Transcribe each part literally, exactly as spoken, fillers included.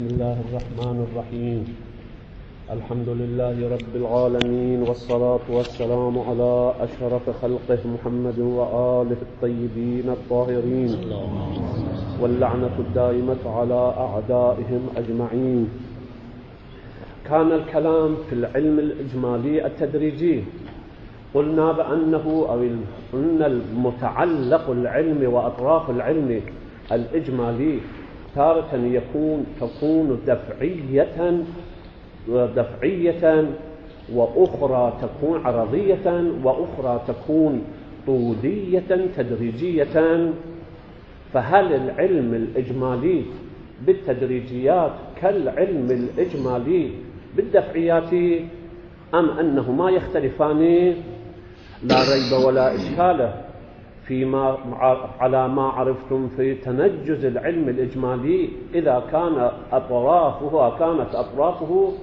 بسم الله الرحمن الرحيم. الحمد لله رب العالمين، والصلاة والسلام على أشرف خلقه محمد وآله الطيبين الطاهرين، واللعنة الدائمة على أعدائهم أجمعين. كان الكلام في العلم الإجمالي التدريجي، قلنا بأنه أو قلنا المتعلق العلم وأطراف العلم الإجمالي تارة يكون تكون دفعية ودفعية وأخرى تكون عرضية وأخرى تكون طولية تدريجية. فهل العلم الإجمالي بالتدريجيات كالعلم الإجمالي بالدفعيات، أم أنهما يختلفان؟ لا ريب ولا إشكال فيما على ما عرفتم في تنجز العلم الإجمالي إذا كان أطرافه كانت أطرافه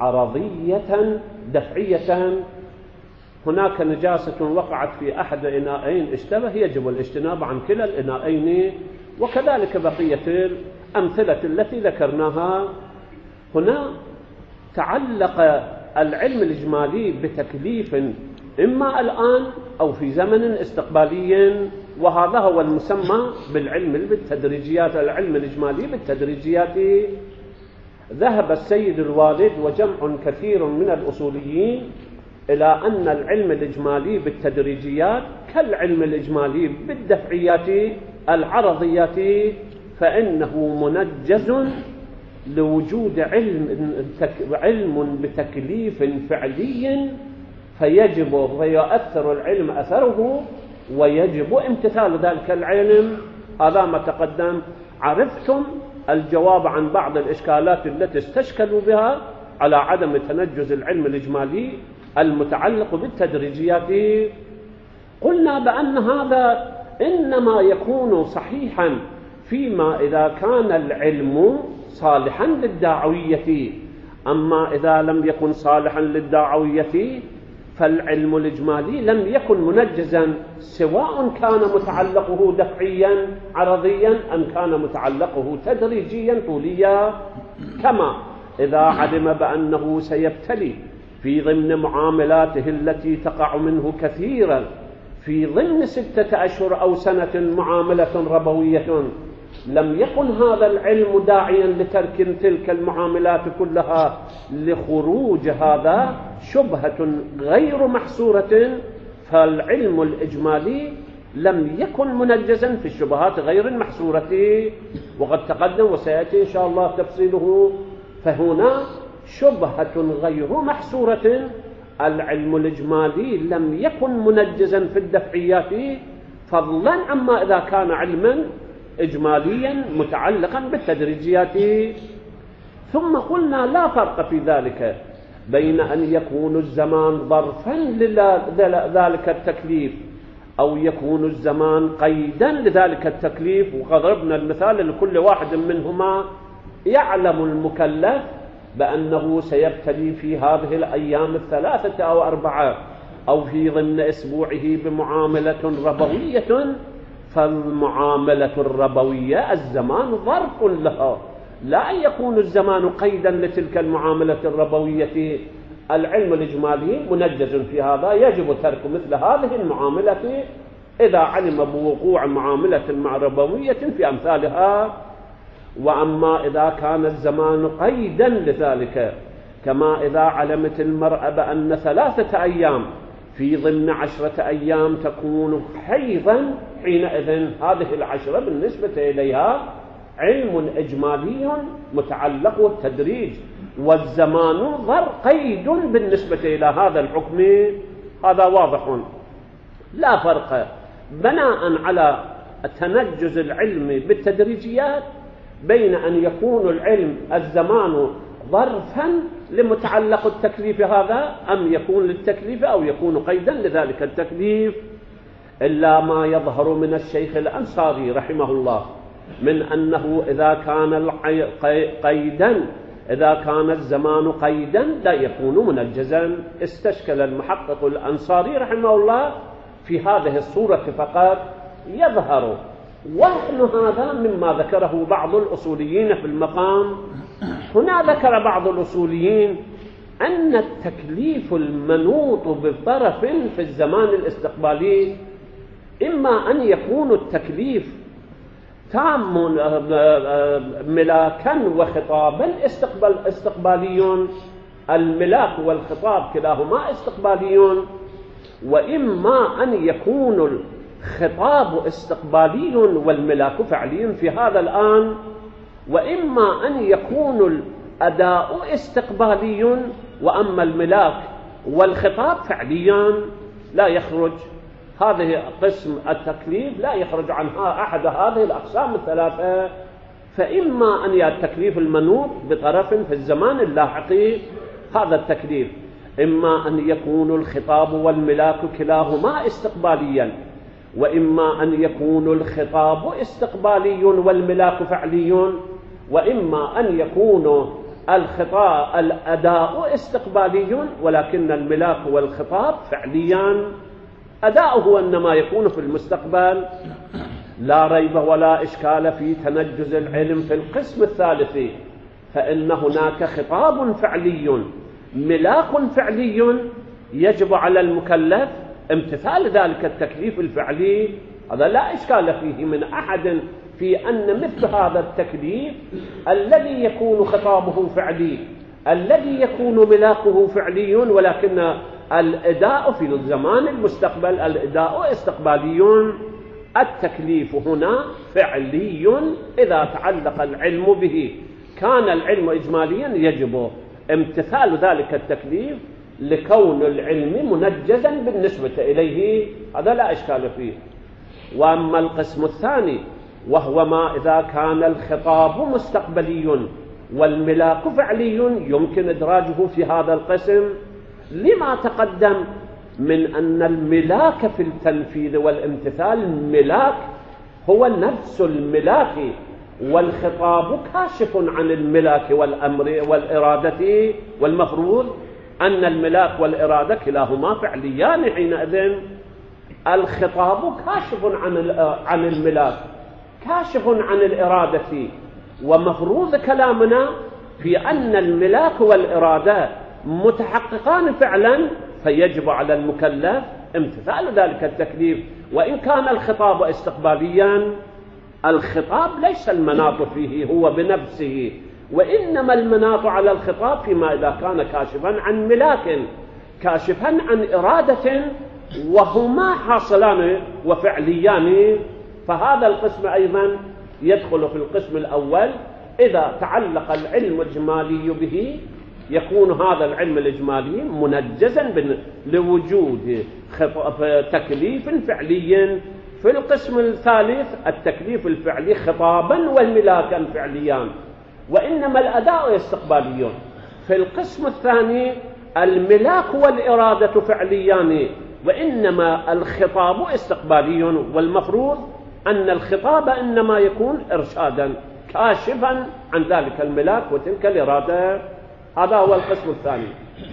عرضية دفعية. هناك نجاسة وقعت في أحد إناءين اشتبه، يجب الاجتناب عن كلا الإناءين، وكذلك بقية الأمثلة التي ذكرناها. هنا تعلق العلم الإجمالي بتكليف إما الآن أو في زمن استقبالي، وهذا هو المسمى بالعلم بالتدريجيات، العلم الإجمالي بالتدريجيات. ذهب السيد الوالد وجمع كثير من الأصوليين إلى أن العلم الإجمالي بالتدريجيات كالعلم الإجمالي بالدفعيات العرضيات، فإنه منجز لوجود علم علم بتكليف فعلي، فيجب فيؤثر العلم أثره ويجب امتثال ذلك العلم. هذا ما تقدم. عرفتم الجواب عن بعض الإشكالات التي استشكلوا بها على عدم تنجز العلم الإجمالي المتعلق بالتدريجيات. قلنا بأن هذا إنما يكون صحيحا فيما إذا كان العلم صالحا للدعوية، أما إذا لم يكن صالحا للدعوية فالعلم الإجمالي لم يكن منجزا، سواء كان متعلقه دفعيا عرضيا أم كان متعلقه تدريجيا طوليا. كما إذا علم بأنه سيبتلي في ضمن معاملاته التي تقع منه كثيرا في ضمن ستة أشهر أو سنة معاملة ربوية، لم يكن هذا العلم داعيا لترك تلك المعاملات كلها لخروج هذا شبهة غير محصورة، فالعلم الإجمالي لم يكن منجزا في الشبهات غير المحصورة، وقد تقدم وسيأتي إن شاء الله تفصيله. فهنا شبهة غير محصورة، العلم الإجمالي لم يكن منجزا في الدفعيات، فضلا عما إذا كان علما إجماليا متعلقا بالتدريجيات. ثم قلنا لا فرق في ذلك بين أن يكون الزمان ظرفا لذلك التكليف أو يكون الزمان قيدا لذلك التكليف. وضربنا المثال لكل واحد منهما يعلم المكلف بأنه سيبتلي في هذه الأيام الثلاثة أو أربعة أو في ضمن أسبوعه بمعاملة ربوية، فالمعاملة الربوية الزمان ظرف لها، لا يكون الزمان قيدا لتلك المعاملة الربوية. العلم الإجمالي منجز في هذا، يجب ترك مثل هذه المعاملة إذا علم بوقوع معاملة مع ربوية في أمثالها. وأما إذا كان الزمان قيدا لذلك، كما إذا علمت المرأة بأن ثلاثة أيام في ضمن عشرة أيام تكون حيضا، حينئذ هذه العشرة بالنسبة إليها علم إجمالي متعلق بالتدريج، والزمان ظر قيد بالنسبة إلى هذا الحكم. هذا واضح. لا فرق بناء على تنجز العلم بالتدريجيات بين أن يكون العلم الزمان ظرفا لمتعلق التكليف هذا أم يكون للتكليف أو يكون قيدا لذلك التكليف، إلا ما يظهر من الشيخ الأنصاري رحمه الله من أنه إذا كان قيدا إذا كان الزمان قيدا لا يكون منجزا. استشكل المحقق الأنصاري رحمه الله في هذه الصورة فقط. يظهر وهن هذا مما ذكره بعض الأصوليين في المقام. هنا ذكر بعض الأصوليين أن التكليف المنوط بطرف في الزمان الاستقبالي إما أن يكون التكليف تام ملاكا وخطابا استقبال استقباليون، الملاك والخطاب كلاهما استقباليون، وإما أن يكون الخطاب استقبالي والملاك فعلي في هذا الآن، وإما أن يكون الأداء استقبالي وأما الملاك والخطاب فعليان. لا يخرج هذه قسم التكليف لا يخرج عنها أحد هذه الأقسام الثلاثة. فإما أن التكليف المنوط بطرف في الزمان اللاحقي هذا التكليف، إما أن يكون الخطاب والملاك كلاهما استقباليا، وإما أن يكون الخطاب استقبالي والملاك فعلي، وإما أن يكون الخطاب الأداء استقبالي ولكن الملاك والخطاب فعليان. أداؤه إنما يكون في المستقبل. لا ريب ولا إشكال في تنجز العلم في القسم الثالث، فإن هناك خطاب فعلي ملاك فعلي يجب على المكلف امتثال ذلك التكليف الفعلي. هذا لا إشكال فيه من أحد في أن مثل هذا التكليف الذي يكون خطابه فعلي الذي يكون ملاكه فعلي ولكن الأداء في الزمان المستقبل الأداء استقبالي، التكليف هنا فعلي إذا تعلق العلم به. كان العلم إجماليا يجب امتثال ذلك التكليف لكون العلم منجزا بالنسبة إليه، هذا لا إشكال فيه. وأما القسم الثاني وهو ما إذا كان الخطاب مستقبلي والملاك فعلي يمكن إدراجه في هذا القسم لما تقدم من أن الملاك في التنفيذ والامتثال الملاك هو نفس الملاك، والخطاب كاشف عن الملاك والأمر والإرادة، والمفروض أن الملاك والإرادة كلاهما فعليان. حينئذ الخطاب كاشف عن عن الملاك كاشف عن الإرادة، ومفروض كلامنا في أن الملاك والإرادة متحققان فعلا، فيجب على المكلف امتثال ذلك التكليف. وإن كان الخطاب استقباليا الخطاب ليس المناط فيه هو بنفسه، وإنما المناط على الخطاب فيما إذا كان كاشفا عن ملاك كاشفا عن إرادة وهما حاصلان وفعليان. فهذا القسم أيضا يدخل في القسم الأول. إذا تعلق العلم الإجمالي به يكون هذا العلم الإجمالي منجزا لوجود تكليف فعلي. في القسم الثالث التكليف الفعلي خطابا والملاكا فعليان، وإنما الأداء استقبالي. في القسم الثاني الملاك والإرادة فعليان وإنما الخطاب استقبالي، والمفروض أن الخطاب إنما يكون إرشادا كاشفا عن ذلك الملاك وتلك الإرادة. هذا هو القسم الثاني.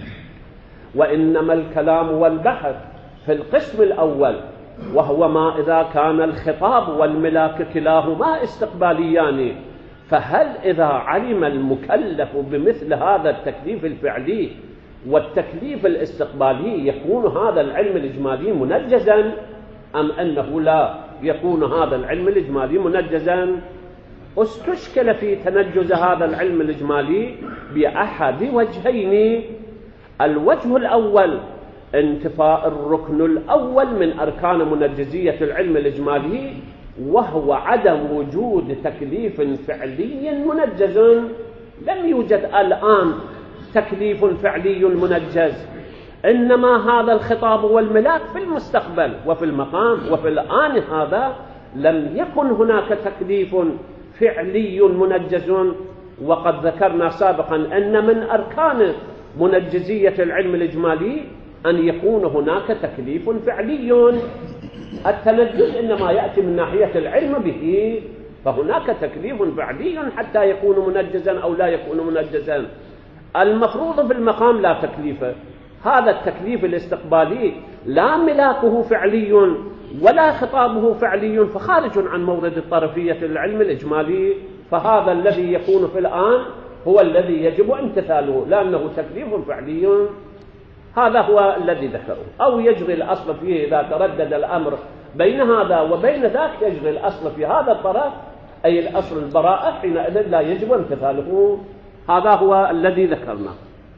وإنما الكلام والبحث في القسم الأول وهو ما إذا كان الخطاب والملاك كلاهما استقباليان، فهل إذا علم المكلف بمثل هذا التكليف الفعلي والتكليف الاستقبالي يكون هذا العلم الإجمالي منجزا أم أنه لا يكون هذا العلم الإجمالي منجزا؟ استشكل في تنجز هذا العلم الإجمالي بأحد وجهين. الوجه الأول انتفاء الركن الأول من أركان منجزية العلم الإجمالي، وهو عدم وجود تكليف فعلي منجز. لم يوجد الآن تكليف فعلي منجز، إنما هذا الخطاب والملاك في المستقبل وفي المقام، وفي الآن هذا لم يكن هناك تكليف فعلي منجز. وقد ذكرنا سابقا أن من أركان منجزية العلم الإجمالي أن يكون هناك تكليف فعلي. التنجز إنما يأتي من ناحية العلم به، فهناك تكليف فعلي حتى يكون منجزا أو لا يكون منجزا. المفروض في المقام لا تكليف، هذا التكليف الاستقبالي لا ملاكه فعلي ولا خطابه فعلي، فخارج عن مورد الطرفية العلم الإجمالي، فهذا الذي يكون في الآن هو الذي يجب امتثاله لأنه تكليف فعلي. هذا هو الذي ذكره. أو يجري الأصل فيه إذا تردد الأمر بين هذا وبين ذاك، يجري الأصل في هذا الطرف أي الأصل البراءة، حينئذ لا يجب امتثاله. هذا هو الذي ذكرناه.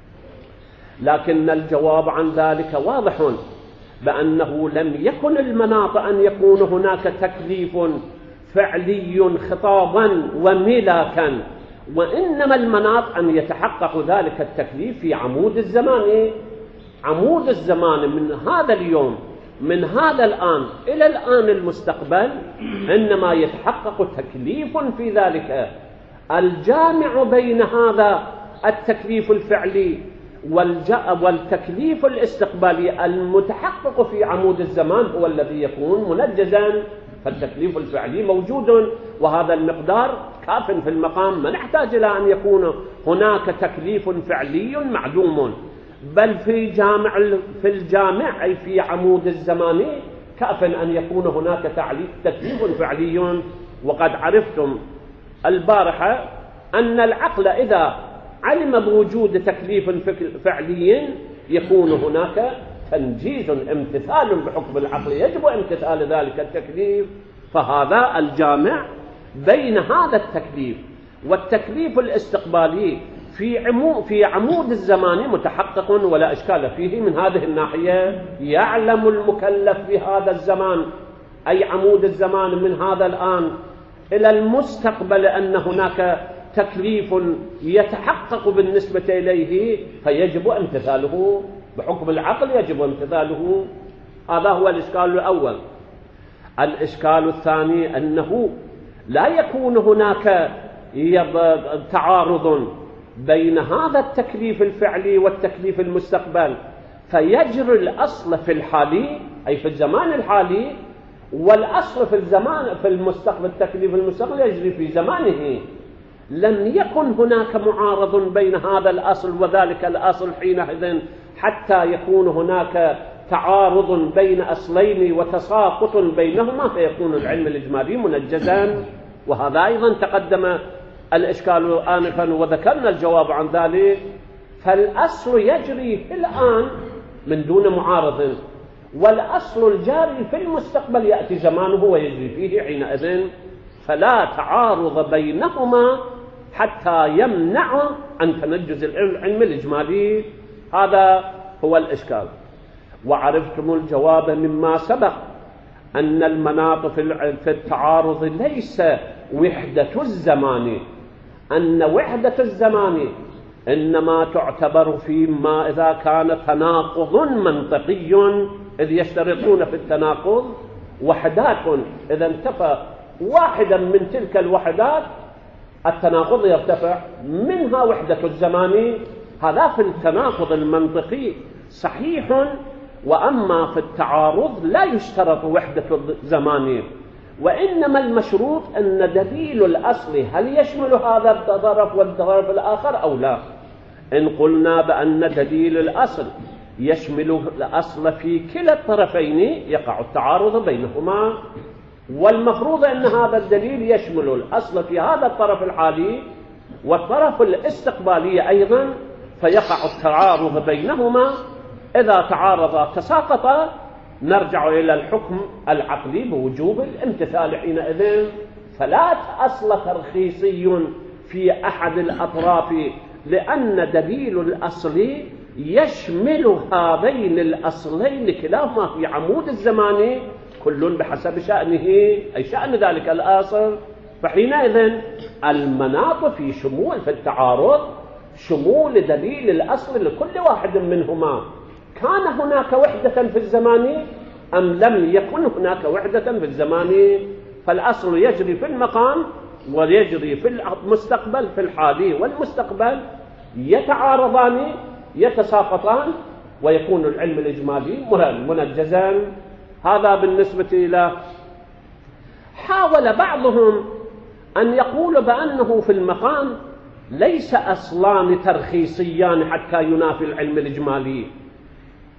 لكن الجواب عن ذلك واضح، بأنه لم يكن المناط أن يكون هناك تكليف فعلي خطابا وملاكا، وإنما المناط أن يتحقق ذلك التكليف في عمود الزمان. عمود الزمان من هذا اليوم، من هذا الآن إلى الآن المستقبل، إنما يتحقق تكليف في ذلك. الجامع بين هذا التكليف الفعلي والتكليف الاستقبالي المتحقق في عمود الزمان هو الذي يكون منجزا. فالتكليف الفعلي موجود، وهذا المقدار كاف في المقام، ما نحتاج إلى أن يكون هناك تكليف فعلي معدوم، بل في جامع في الجامع أي في عمود الزمان كاف أن يكون هناك تكليف فعلي. وقد عرفتم البارحة أن العقل إذا علم بوجود تكليف فعلي يكون هناك تنجيز، امتثال بحكم العقل، يجب امتثال ذلك التكليف. فهذا الجامع بين هذا التكليف والتكليف الاستقبالي في عمو في عمود الزمان متحقق ولا إشكال فيه. من هذه الناحية يعلم المكلف في هذا الزمان أي عمود الزمان من هذا الآن إلى المستقبل أن هناك تكليف يتحقق بالنسبة إليه، فيجب امتثاله بحكم العقل، يجب امتثاله. هذا هو الإشكال الأول. الإشكال الثاني أنه لا يكون هناك تعارض بين هذا التكليف الفعلي والتكليف المستقبل، فيجري الأصل في الحالي أي في الزمان الحالي، والأصل في الزمان في المستقبل التكليف المستقبل يجري في زمانه. لم يكن هناك معارض بين هذا الأصل وذلك الأصل حينئذ حتى يكون هناك تعارض بين أصلين وتساقط بينهما، فيكون العلم الإجمالي منجزا. وهذا أيضا تقدم الإشكال آنفا وذكرنا الجواب عن ذلك. فالأصل يجري في الآن من دون معارض، والأصل الجاري في المستقبل يأتي زمانه ويجري فيه حينئذ، فلا تعارض بينهما حتى يمنع عن تنجز العلم الإجمالي. هذا هو الإشكال. وعرفتم الجواب مما سبق أن المناط في التعارض ليس وحدة الزمان، أن وحدة الزمان إنما تعتبر فيما إذا كان تناقض منطقي، إذ يشترطون في التناقض وحدات، إذا انتفى واحدا من تلك الوحدات التناقض يرتفع، منها وحدة الزمان. هذا في التناقض المنطقي صحيح، وأما في التعارض لا يشترط وحدة الزمان، وإنما المشروط أن دليل الأصل هل يشمل هذا الطرف والطرف الآخر أو لا. إن قلنا بأن دليل الأصل يشمل الأصل في كلا الطرفين يقع التعارض بينهما، والمفروض أن هذا الدليل يشمل الأصل في هذا الطرف الحالي والطرف الاستقبالي أيضا، فيقع التعارض بينهما. إذا تعارضا تساقطا نرجع إلى الحكم العقلي بوجوب الامتثال حينئذ. فلا أصل ترخيصي في أحد الأطراف، لأن دليل الأصل يشمل هذين الأصلين كلاهما في عمود الزمان، كل بحسب شأنه أي شأن ذلك الأصل. فحينئذ المناط في شمول في التعارض شمول دليل الأصل لكل واحد منهما، كان هناك وحدة في الزمان أم لم يكن هناك وحدة في الزمان. فالأصل يجري في المقام ويجري في المستقبل، في الحالي والمستقبل يتعارضان يتساقطان، ويكون العلم الإجمالي منجزا. هذا بالنسبة إلى. حاول بعضهم أن يقول بأنه في المقام ليس أصلان ترخيصيان حتى ينافي العلم الإجمالي،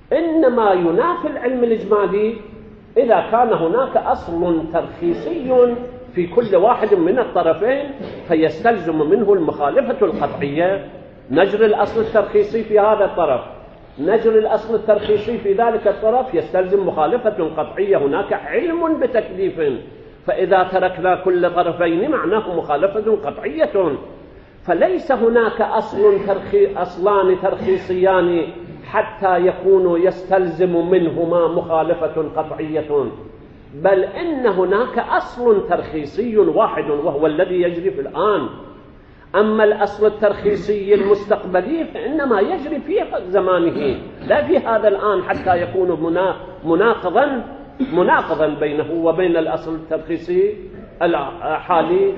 إنما ينافي العلم الإجمالي إذا كان هناك أصل ترخيصي في كل واحد من الطرفين فيستلزم منه المخالفة القطعية. نجري الأصل الترخيصي في هذا الطرف، نجري الأصل الترخيصي في ذلك الطرف، يستلزم مخالفة قطعية. هناك علم بتكليف، فإذا تركنا كل طرفين معناه مخالفة قطعية. فليس هناك أصل ترخي أصلان ترخيصيان حتى يكون يستلزم منهما مخالفة قطعية، بل إن هناك أصل ترخيصي واحد وهو الذي يجري في الآن. أما الأصل الترخيصي المستقبلي فإنما يجري في زمانه لا في هذا الآن حتى يكون مناقضا مناقضا بينه وبين الأصل الترخيصي الحالي.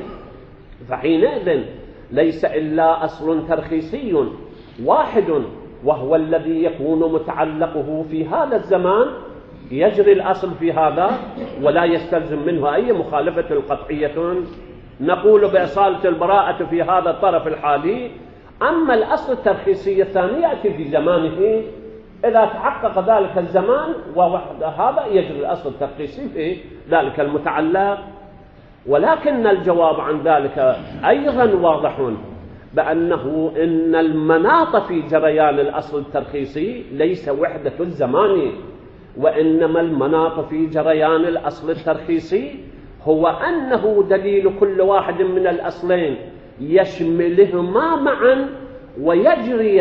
فحينئذ ليس إلا أصل ترخيصي واحد وهو الذي يكون متعلقه في هذا الزمان، يجري الأصل في هذا ولا يستلزم منه أي مخالفة قطعية. نقول بأصالة البراءة في هذا الطرف الحالي. أما الأصل الترخيصي الثاني يأتي في زمانه، إذا تحقق ذلك الزمان ووحد هذا يجري الأصل الترخيصي في ذلك المتعلق. ولكن الجواب عن ذلك أيضا واضح، بأنه إن المناط في جريان الأصل الترخيصي ليس وحدة الزمان، وإنما المناط في جريان الأصل الترخيصي هو أنه دليل كل واحد من الأصلين يشملهما معا ويجري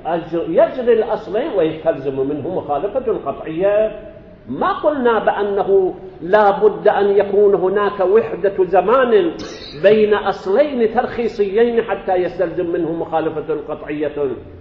يجري الأصلين ويستلزم منه مخالفة قطعية. ما قلنا بأنه لا بد أن يكون هناك وحدة زمان بين أصلين ترخيصيين حتى يستلزم منه مخالفة قطعية،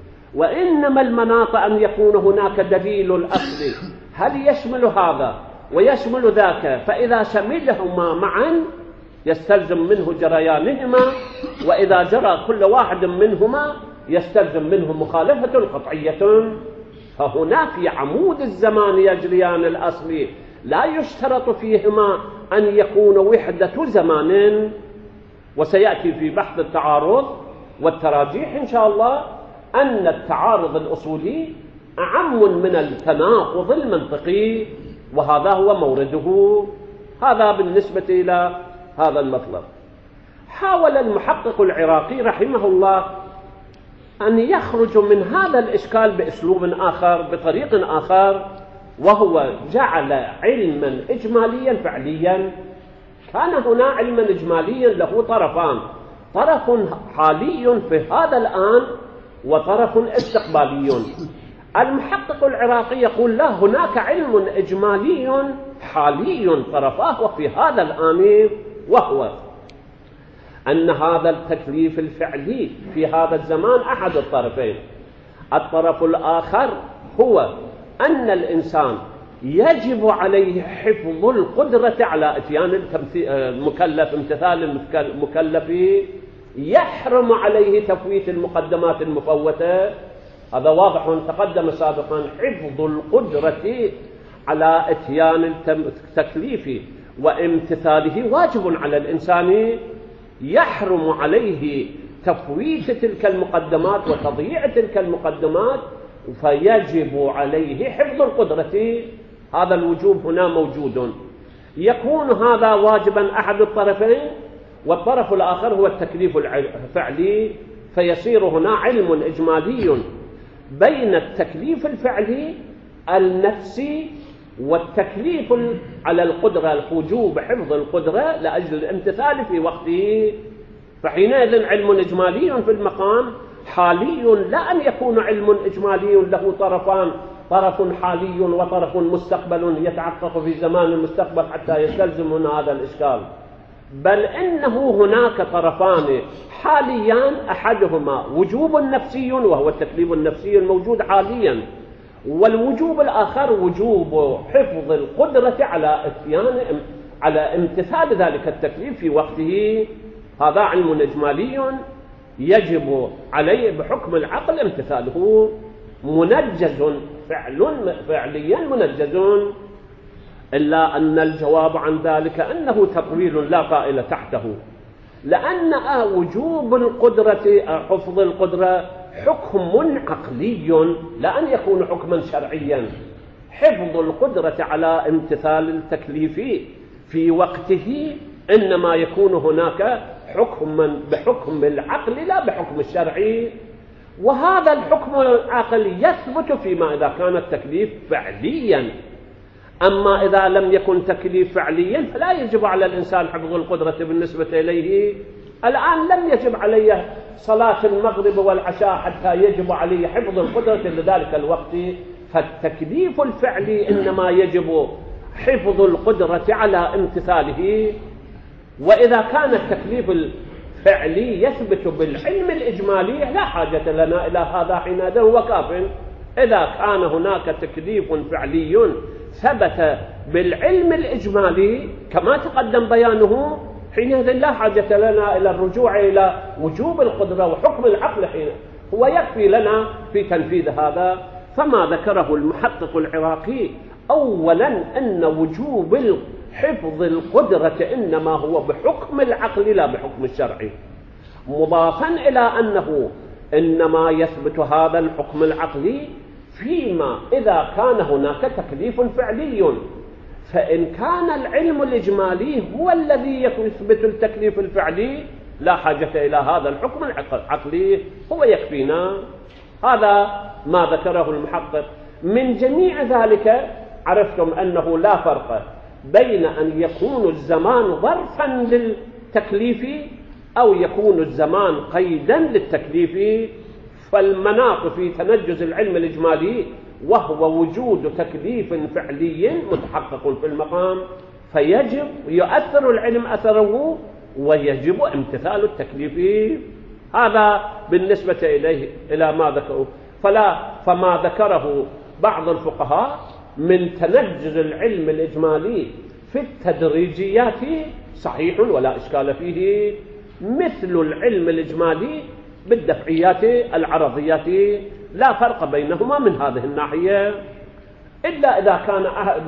وإنما المناط أن يكون هناك دليل الأصل هل يشمل هذا ويشمل ذاك، فإذا شملهما معا يستلزم منه جريانهما، وإذا جرى كل واحد منهما يستلزم منه مخالفة قطعية. فهنا في عمود الزمان يجريان الأصل لا يشترط فيهما أن يكون وحدة زمان. وسيأتي في بحث التعارض والتراجيح إن شاء الله أن التعارض الأصولي أعم من التناقض المنطقي، وهذا هو مورده. هذا بالنسبة إلى هذا المطلب. حاول المحقق العراقي رحمه الله أن يخرج من هذا الإشكال بأسلوب آخر بطريق آخر، وهو جعل علما إجماليا فعليا. كان هنا علما إجماليا له طرفان، طرف حالي في هذا الآن وطرف استقبالي. المحقق العراقي يقول لا، هناك علم إجمالي حالي طرفاه في هذا الآن، وهو أن هذا التكليف الفعلي في هذا الزمان أحد الطرفين. الطرف الآخر هو أن الإنسان يجب عليه حفظ القدرة على إتيان المكلف، امتثال المكلف، يحرم عليه تفويت المقدمات المفوتة. هذا واضح تقدم سابقا. حفظ القدرة على إتيان التكليف وامتثاله واجب على الإنسان، يحرم عليه تفويت تلك المقدمات وتضييع تلك المقدمات، فيجب عليه حفظ القدرة. هذا الوجوب هنا موجود. يكون هذا واجبا أحد الطرفين، والطرف الآخر هو التكليف الفعلي، فيصير هنا علم إجمالي بين التكليف الفعلي النفسي والتكليف على القدرة، وجوب حفظ القدرة لأجل الامتثال في وقته. فحينئذ علم إجمالي في المقام حالي، لا أن يكون علم إجمالي له طرفان، طرف حالي وطرف مستقبل يتعقق في زمان المستقبل حتى يستلزم من هذا الإشكال، بل إنه هناك طرفان حاليان، أحدهما وجوب نفسي وهو التكليف النفسي الموجود حاليا، والوجوب الآخر وجوب حفظ القدرة على اتيان على امتثال ذلك التكليف في وقته. هذا علم إجمالي يجب عليه بحكم العقل امتثاله، منجز فعل فعليا منجز. إلا أن الجواب عن ذلك أنه تطويل لا قائل تحته، لأن وجوب القدرة حفظ القدرة حكم عقلي لا أن يكون حكما شرعيا. حفظ القدرة على امتثال التكليف في وقته إنما يكون هناك حكما بحكم العقل لا بحكم الشرعي، وهذا الحكم العقلي يثبت فيما إذا كان التكليف فعليا. أما إذا لم يكن تكليف فعليا فلا يجب على الإنسان حفظ القدرة بالنسبة إليه. الآن لم يجب علي صلاة المغرب والعشاء حتى يجب علي حفظ القدرة لذلك الوقت، فالتكليف الفعلي إنما يجب حفظ القدرة على امتثاله. وإذا كان التكليف الفعلي يثبت بالعلم الإجمالي لا حاجة لنا إلى هذا، حينئذ هو كاف. إذا كان هناك تكليف فعلي ثبت بالعلم الإجمالي كما تقدم بيانه، حينئذ لا حاجة لنا إلى الرجوع إلى وجوب القدرة وحكم العقل، حين هو يكفي لنا في تنفيذ هذا. فما ذكره المحقق العراقي أولا أن وجوب حفظ القدرة إنما هو بحكم العقل لا بحكم الشرعي، مضافا إلى أنه إنما يثبت هذا الحكم العقلي فيما إذا كان هناك تكليف فعلي. فإن كان العلم الإجمالي هو الذي يثبت التكليف الفعلي لا حاجة إلى هذا الحكم العقلي، هو يكفينا. هذا ما ذكره المحقق. من جميع ذلك عرفتم أنه لا فرق بين أن يكون الزمان ظرفا للتكليف أو يكون الزمان قيدا للتكليف. فالمناط في تنجز العلم الإجمالي وهو وجود تكليف فعلي متحقق في المقام، فيجب يؤثر العلم أثره ويجب امتثال التكليف. هذا بالنسبة إليه إلى ما ذكره. فلا فما ذكره بعض الفقهاء من تنجز العلم الإجمالي في التدريجيات صحيح ولا إشكال فيه، مثل العلم الإجمالي بالدفعيات العرضيات لا فرق بينهما من هذه الناحية، إلا إذا كان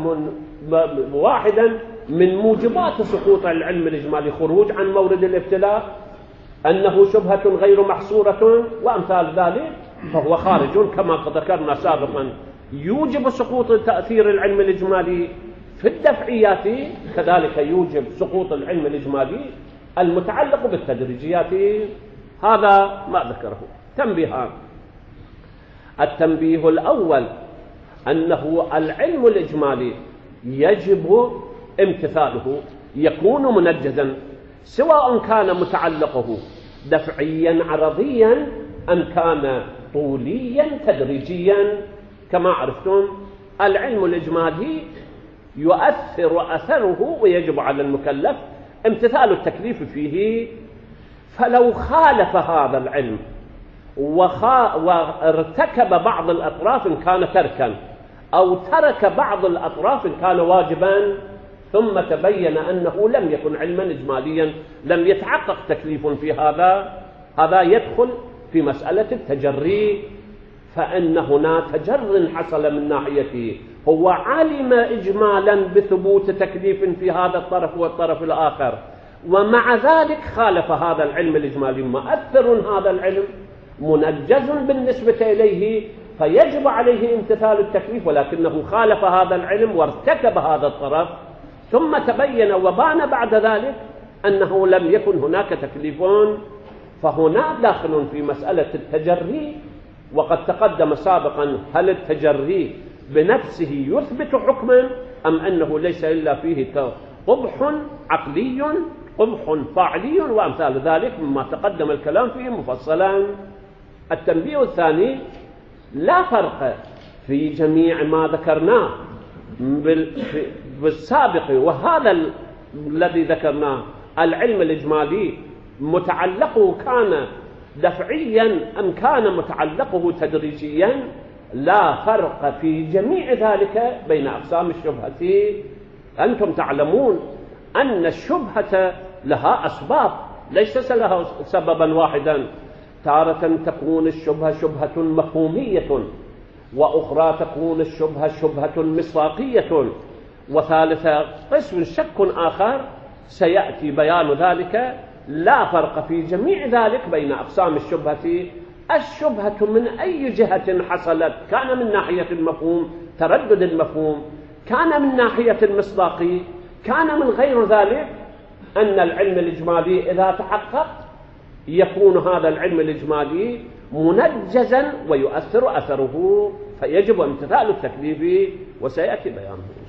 واحدا من موجبات سقوط العلم الإجمالي خروج عن مورد الابتلاء، أنه شبهة غير محصورة وأمثال ذلك، فهو خارج كما ذكرنا سابقا. يوجب سقوط تأثير العلم الإجمالي في الدفعيات، كذلك يوجب سقوط العلم الإجمالي المتعلق بالتدريجيات. هذا ما ذكره. تنبيهان. التنبيه الأول أنه العلم الإجمالي يجب امتثاله، يكون منجزا سواء كان متعلقه دفعيا عرضيا أم كان طوليا تدريجيا. كما عرفتم العلم الإجمالي يؤثر أثره ويجب على المكلف امتثال التكليف فيه. فلو خالف هذا العلم وخا... وارتكب بعض الأطراف إن كان تركا، أو ترك بعض الأطراف إن كان واجبا، ثم تبين أنه لم يكن علما إجماليا، لم يتحقق تكليف في هذا، هذا يدخل في مسألة التجري. فإن هنا تجر حصل من ناحيته، هو علم إجمالا بثبوت تكليف في هذا الطرف والطرف الآخر، ومع ذلك خالف هذا العلم الإجمالي، مؤثر هذا العلم منجز بالنسبة إليه، فيجب عليه امتثال التكليف، ولكنه خالف هذا العلم وارتكب هذا الطرف، ثم تبين وبان بعد ذلك أنه لم يكن هناك تكليف. فهنا داخل في مسألة التجري. وقد تقدم سابقا هل التجري بنفسه يثبت حكما أم أنه ليس إلا فيه قبح عقلي قبح فاعلي وأمثال ذلك مما تقدم الكلام فيه مفصلا. التنبيه الثاني: لا فرق في جميع ما ذكرناه بالسابق وهذا الذي ذكرناه، العلم الإجمالي متعلقه كان دفعيا أم كان متعلقه تدريجيا، لا فرق في جميع ذلك بين أقسام الشبهة. أنتم تعلمون أن الشبهة لها أسباب، ليس لها سببا واحدا. تارة تكون الشبهة شبهة مفهومية، وأخرى تكون الشبهة شبهة مصداقية، وثالثة قسم شك آخر سيأتي بيان ذلك. لا فرق في جميع ذلك بين أقسام الشبهة الشبهة من أي جهة حصلت، كان من ناحية المفهوم تردد المفهوم، كان من ناحية المصداقي، كان من غير ذلك، أن العلم الإجمالي إذا تحقق يكون هذا العلم الإجمالي منجزا ويؤثر أثره، فيجب امتثال التكليف وسيأتي بيانه.